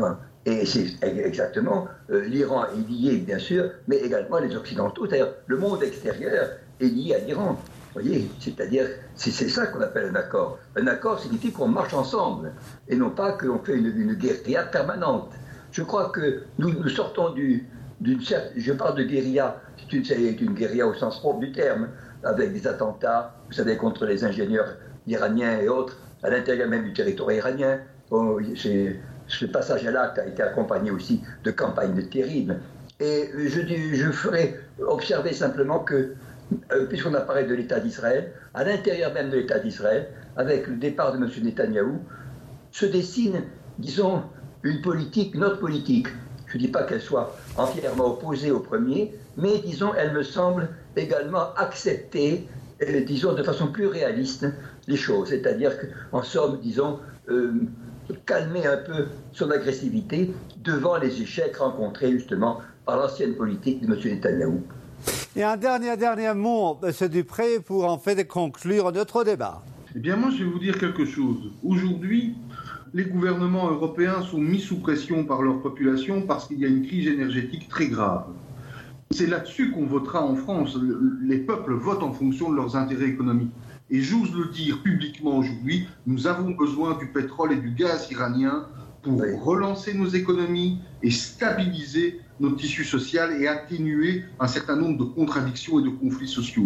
Et c'est exactement, euh, l'Iran est lié, bien sûr, mais également les Occidentaux. C'est-à-dire, le monde extérieur est lié à l'Iran. Vous voyez, c'est-à-dire, c'est, c'est ça qu'on appelle un accord. Un accord signifie qu'on marche ensemble, et non pas qu'on fait une, une guérilla permanente. Je crois que nous, nous sortons du, d'une certaine... Je parle de guérilla, c'est une, c'est une guérilla au sens propre du terme, avec des attentats, vous savez, contre les ingénieurs iraniens et autres, à l'intérieur même du territoire iranien. Bon, c'est, ce passage à l'acte a été accompagné aussi de campagnes terribles. Et je, je ferai observer simplement que, euh, puisqu'on a parlé de l'État d'Israël, à l'intérieur même de l'État d'Israël, avec le départ de M. Netanyahou, se dessine, disons, une politique, notre politique. Je ne dis pas qu'elle soit entièrement opposée au premier, mais disons, elle me semble également accepter, euh, disons, de façon plus réaliste les choses. C'est-à-dire qu'en somme, disons, euh, calmer un peu son agressivité devant les échecs rencontrés justement par l'ancienne politique de M. Netanyahou. Et un dernier, dernier mot, M. Dupré, pour en fait conclure notre débat. Eh bien, moi, je vais vous dire quelque chose. Aujourd'hui, les gouvernements européens sont mis sous pression par leur population parce qu'il y a une crise énergétique très grave. C'est là-dessus qu'on votera en France. Les peuples votent en fonction de leurs intérêts économiques. Et j'ose le dire publiquement aujourd'hui, nous avons besoin du pétrole et du gaz iranien pour oui. relancer nos économies et stabiliser notre tissu social et atténuer un certain nombre de contradictions et de conflits sociaux.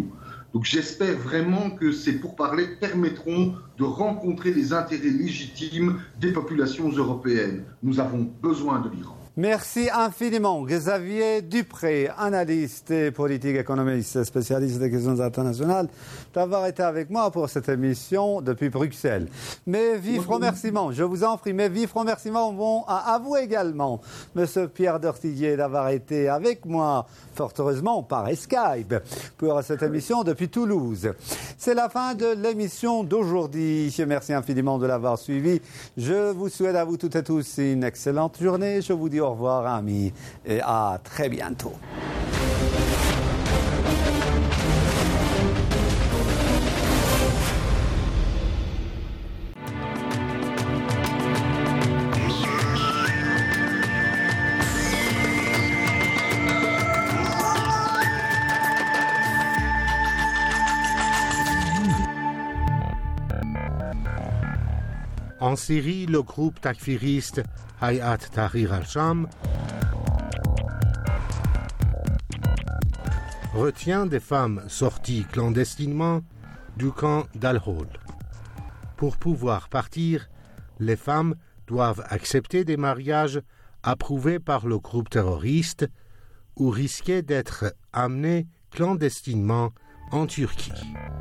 Donc j'espère vraiment que ces pourparlers permettront de rencontrer les intérêts légitimes des populations européennes. Nous avons besoin de l'Iran. Merci infiniment, Xavier Dupré, analyste et politique économiste, spécialiste des questions internationales, d'avoir été avec moi pour cette émission depuis Bruxelles. Mes vifs remerciements, je vous en prie, mes vifs remerciements vont à, à vous également, Monsieur Pierre Dortillier, d'avoir été avec moi, fort heureusement par Skype, pour cette émission depuis Toulouse. C'est la fin de l'émission d'aujourd'hui. Merci infiniment de l'avoir suivi. Je vous souhaite à vous toutes et tous une excellente journée. Je vous dis au revoir, amis, et à très bientôt. En Syrie, le groupe takfiriste Hayat Tahrir al-Sham retient des femmes sorties clandestinement du camp d'Al-Hol. Pour pouvoir partir, les femmes doivent accepter des mariages approuvés par le groupe terroriste ou risquer d'être amenées clandestinement en Turquie.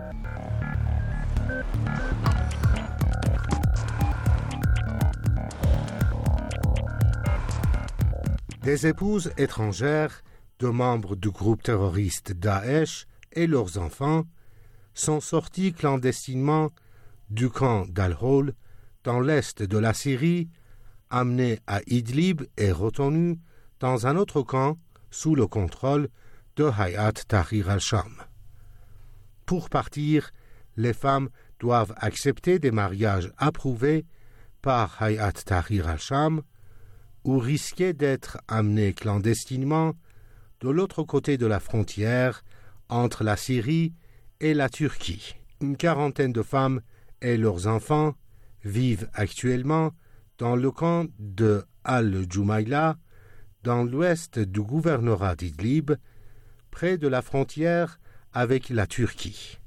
Des épouses étrangères de membres du groupe terroriste Daesh et leurs enfants sont sortis clandestinement du camp d'Al-Hol dans l'est de la Syrie, amenés à Idlib et retenus dans un autre camp sous le contrôle de Hayat Tahrir al-Sham. Pour partir, les femmes doivent accepter des mariages approuvés par Hayat Tahrir al-Sham ou risquer d'être amenés clandestinement de l'autre côté de la frontière entre la Syrie et la Turquie. Une quarantaine de femmes et leurs enfants vivent actuellement dans le camp de Al-Jumayla, dans l'ouest du gouvernorat d'Idlib, près de la frontière avec la Turquie.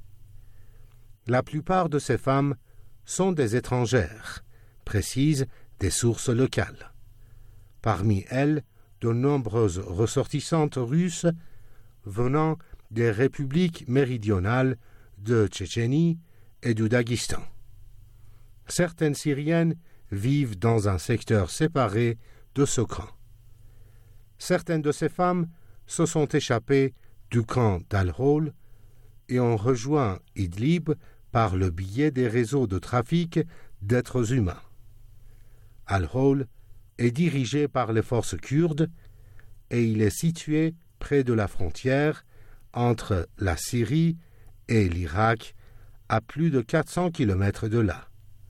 La plupart de ces femmes sont des étrangères, précisent des sources locales. Parmi elles, de nombreuses ressortissantes russes venant des républiques méridionales de Tchétchénie et du Daghestan. Certaines Syriennes vivent dans un secteur séparé de ce camp. Certaines de ces femmes se sont échappées du camp d'Al-Hol et ont rejoint Idlib par le biais des réseaux de trafic d'êtres humains. Al-Hol est dirigé par les forces kurdes et il est situé près de la frontière entre la Syrie et l'Irak, à plus de quatre cents kilomètres de là.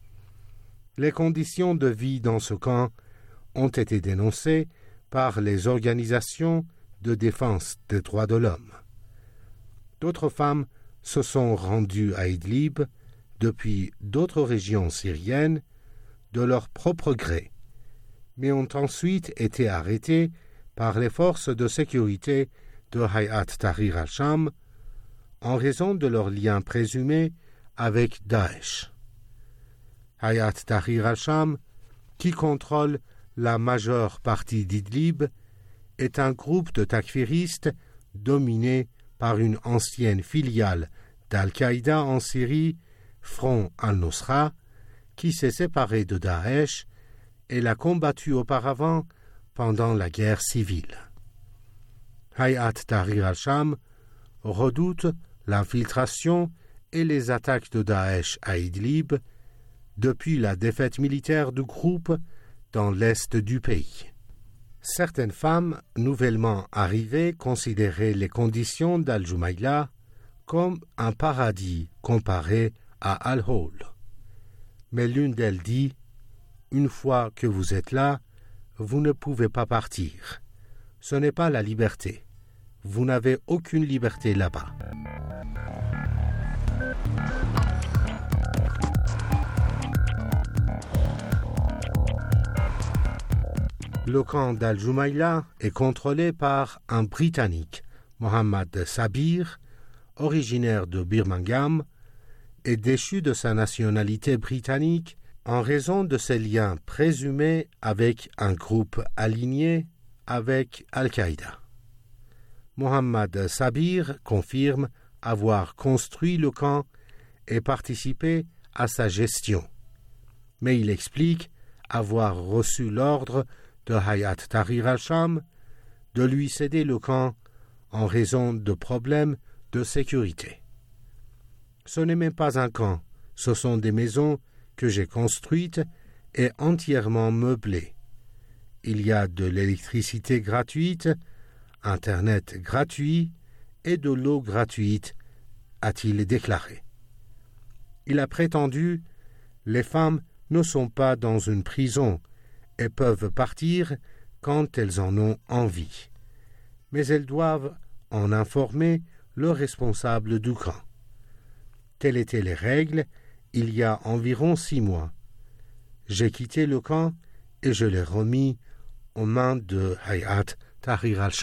Les conditions de vie dans ce camp ont été dénoncées par les organisations de défense des droits de l'homme. D'autres femmes se sont rendues à Idlib depuis d'autres régions syriennes de leur propre gré, mais ont ensuite été arrêtés par les forces de sécurité de Hayat Tahrir al-Sham en raison de leurs liens présumés avec Daesh. Hayat Tahrir al-Sham, qui contrôle la majeure partie d'Idlib, est un groupe de takfiristes dominé par une ancienne filiale d'Al-Qaïda en Syrie, Front al-Nusra, qui s'est séparé de Daesh et l'a combattu auparavant pendant la guerre civile. Hayat Tahrir al-Sham redoute l'infiltration et les attaques de Daesh à Idlib depuis la défaite militaire du groupe dans l'est du pays. Certaines femmes nouvellement arrivées considéraient les conditions d'Al-Jumayla comme un paradis comparé à Al-Hol. Mais l'une d'elles dit « Une fois que vous êtes là, vous ne pouvez pas partir. Ce n'est pas la liberté. Vous n'avez aucune liberté là-bas. » Le camp d'Al-Jumayla est contrôlé par un Britannique, Mohammad Sabir, originaire de Birmingham, est déchu de sa nationalité britannique en raison de ses liens présumés avec un groupe aligné avec Al-Qaïda. Mohammad Sabir confirme avoir construit le camp et participé à sa gestion, mais il explique avoir reçu l'ordre de Hayat Tahrir al-Sham de lui céder le camp en raison de problèmes de sécurité. Ce n'est même pas un camp, ce sont des maisons que j'ai construites et entièrement meublées. Il y a de l'électricité gratuite, Internet gratuit et de l'eau gratuite, a-t-il déclaré. Il a prétendu « Les femmes ne sont pas dans une prison et peuvent partir quand elles en ont envie, mais elles doivent en informer le responsable du camp. Telles étaient les règles il y a environ six mois. J'ai quitté le camp et je l'ai remis aux mains de Hayat Tahrir al-Sham. »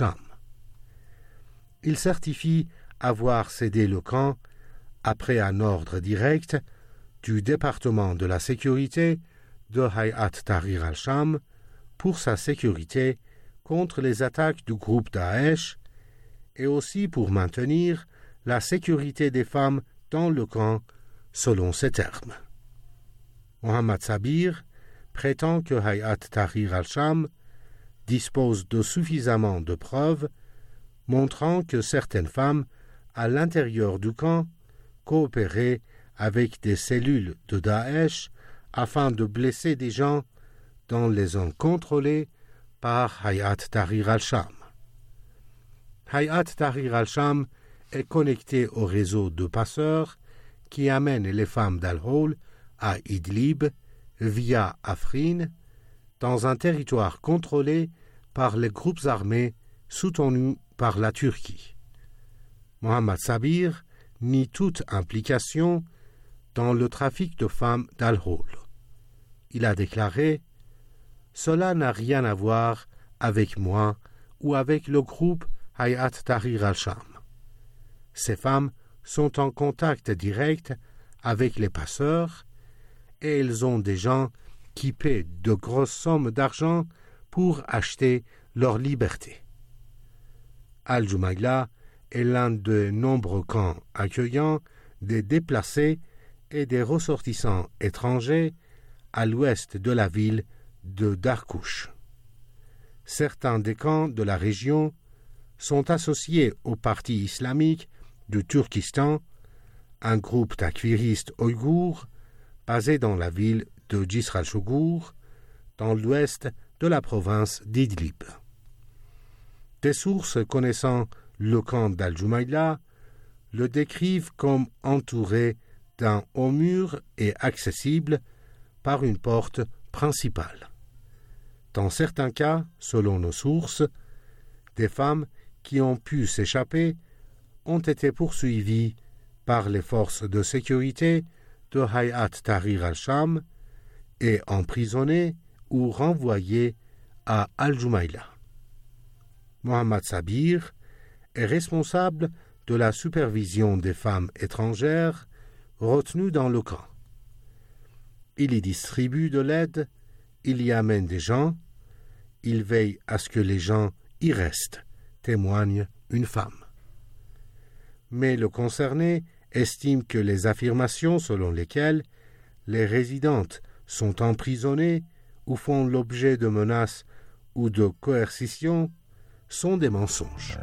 Il certifie avoir cédé le camp après un ordre direct du département de la sécurité de Hayat Tahrir al-Sham pour sa sécurité contre les attaques du groupe Daesh et aussi pour maintenir la sécurité des femmes dans le camp selon ces termes. Mohammad Sabir prétend que Hayat Tahrir al-Sham dispose de suffisamment de preuves montrant que certaines femmes à l'intérieur du camp coopéraient avec des cellules de Daesh afin de blesser des gens dans les zones contrôlées par Hayat Tahrir al-Sham. Hayat Tahrir al-Sham est connecté au réseau de passeurs qui amènent les femmes d'Al-Hol à Idlib via Afrin, dans un territoire contrôlé par les groupes armés soutenus par la Turquie. Mohammad Sabir nie toute implication dans le trafic de femmes d'Al-Hol. Il a déclaré « Cela n'a rien à voir avec moi ou avec le groupe Hayat Tahrir al-Sham. Ces femmes sont en contact direct avec les passeurs et elles ont des gens qui paient de grosses sommes d'argent pour acheter leur liberté. » Al-Jumayla est l'un des nombreux camps accueillant des déplacés et des ressortissants étrangers à l'ouest de la ville de Darkouch. Certains des camps de la région sont associés au parti islamique du Turkestan, un groupe takfiristes ouïghours basé dans la ville de Jisr al-Shugur, dans l'ouest de la province d'Idlib. Des sources connaissant le camp d'Al-Jumayla le décrivent comme entouré d'un haut mur et accessible par une porte principale. Dans certains cas, selon nos sources, des femmes qui ont pu s'échapper ont été poursuivies par les forces de sécurité de Hayat Tahrir al-Sham et emprisonnées ou renvoyées à Al-Jumayla. Mohammad Sabir est responsable de la supervision des femmes étrangères retenues dans le camp. Il y distribue de l'aide, il y amène des gens, il veille à ce que les gens y restent, témoigne une femme. Mais le concerné estime que les affirmations selon lesquelles les résidentes sont emprisonnées ou font l'objet de menaces ou de coercition sont des mensonges.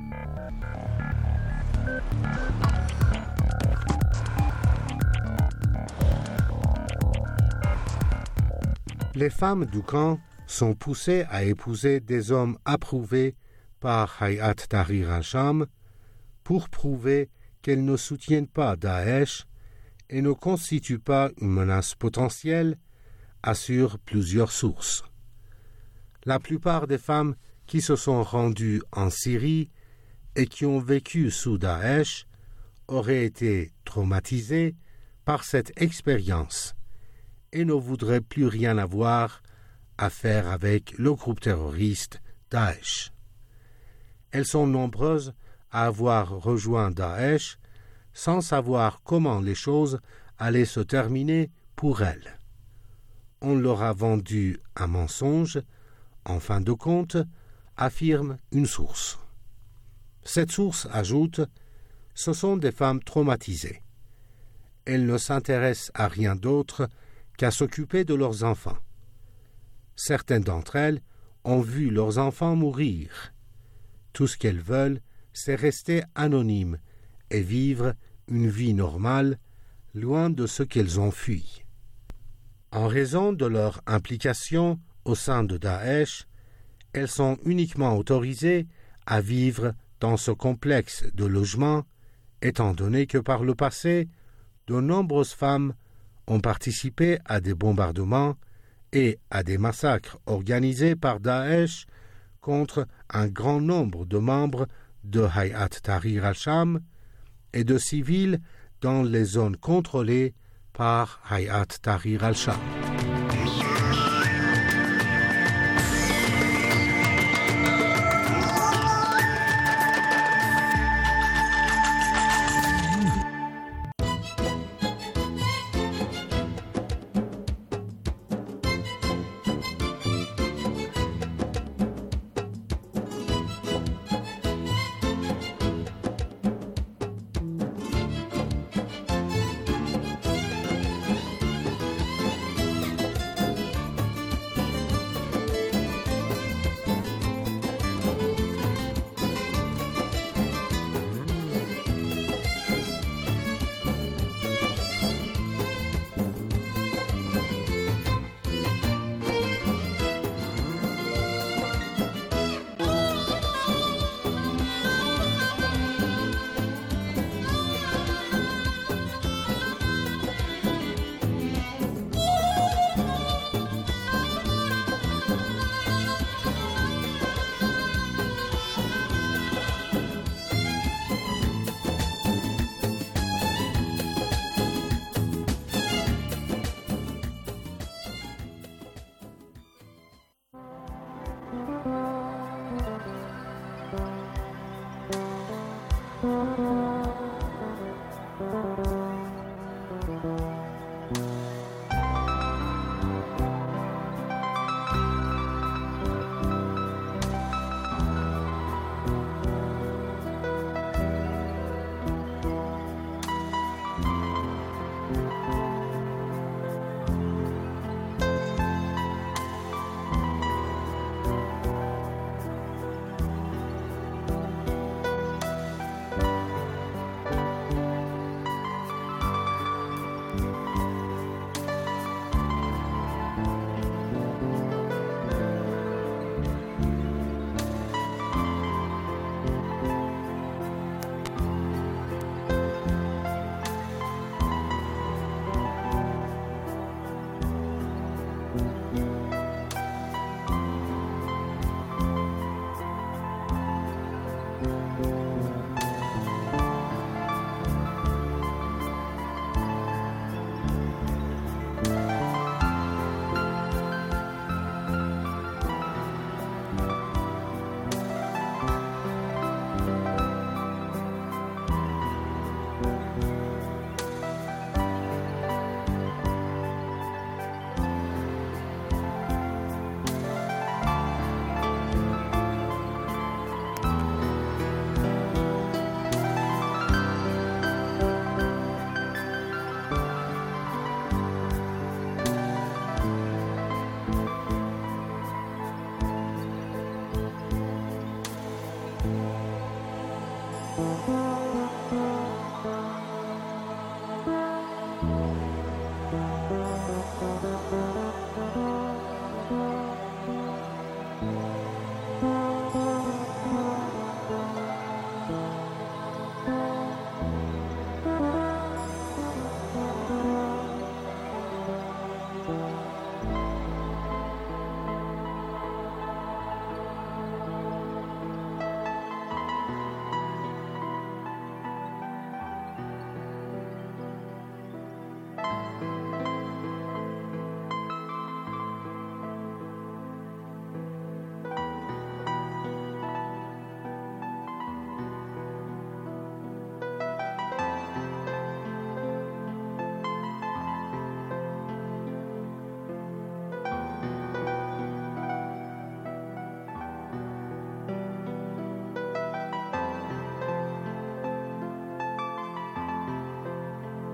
Les femmes du camp sont poussées à épouser des hommes approuvés par Hayat Tahrir al-Sham pour prouver qu'elles ne soutiennent pas Daesh et ne constituent pas une menace potentielle, assurent plusieurs sources. La plupart des femmes qui se sont rendues en Syrie et qui ont vécu sous Daesh auraient été traumatisées par cette expérience et ne voudraient plus rien avoir à faire avec le groupe terroriste Daesh. Elles sont nombreuses à avoir rejoint Daesh sans savoir comment les choses allaient se terminer pour elles. On leur a vendu un mensonge, en fin de compte, affirme une source. Cette source ajoute « Ce sont des femmes traumatisées. Elles ne s'intéressent à rien d'autre qu'à s'occuper de leurs enfants. Certaines d'entre elles ont vu leurs enfants mourir. Tout ce qu'elles veulent, c'est rester anonymes et vivre une vie normale, loin de ce qu'elles ont fui. » En raison de leur implication au sein de Daesh, elles sont uniquement autorisées à vivre dans ce complexe de logement, étant donné que par le passé, de nombreuses femmes ont participé à des bombardements et à des massacres organisés par Daesh contre un grand nombre de membres de Hayat Tahrir al-Sham et de civils dans les zones contrôlées par Hayat Tahrir al-Sham.